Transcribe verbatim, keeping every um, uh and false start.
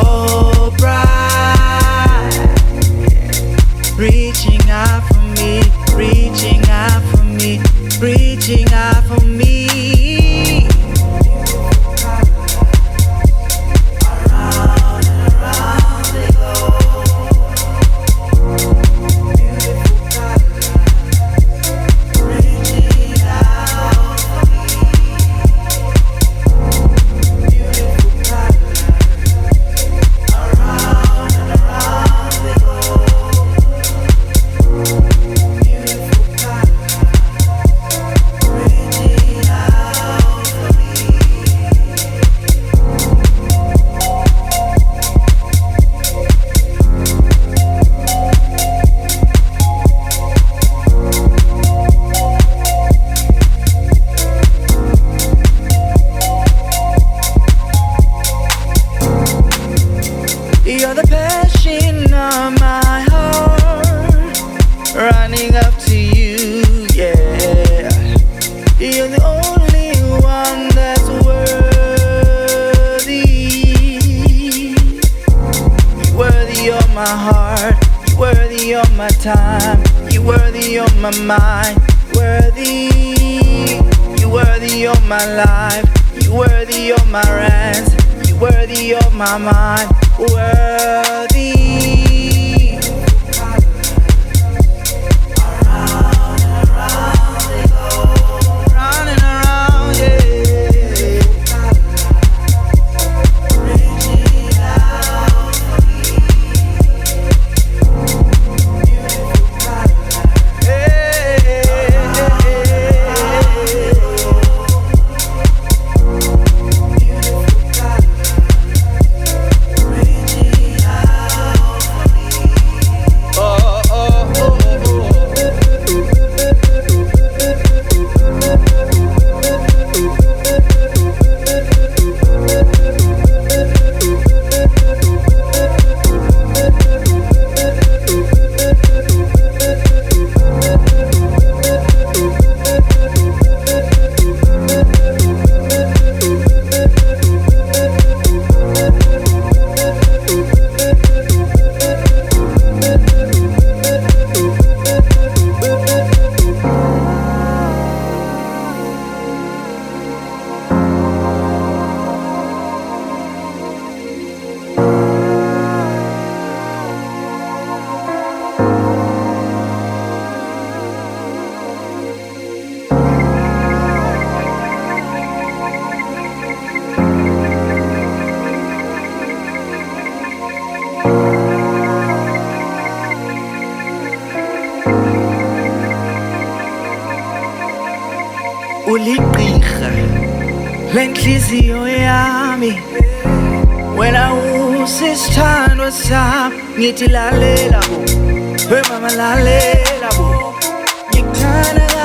so bright, reaching out for me, reaching out for me, reaching out for me. Around and around they go. Beautiful color, reaching out for me. Beautiful color, around and around they go. Beautiful color, reaching out for me. You're the passion of my heart, running up to you, yeah. You're the only one that's worthy. You're worthy of my heart, you're worthy of my time, you're worthy of my mind, worthy. You're worthy of my life, you're worthy of my rants, you're worthy of my mind, worthy. Around and around they go. Round and around, yeah. Reaching out for me. Beautiful color. Hey, hey, hey, beautiful color. Reaching out for me. Oh, oh, oh, oh, uligqirha lenhliziyo yami, wena usisithandwa sami, ngithi lalela bo, we mama lalela bo, ngikuthanda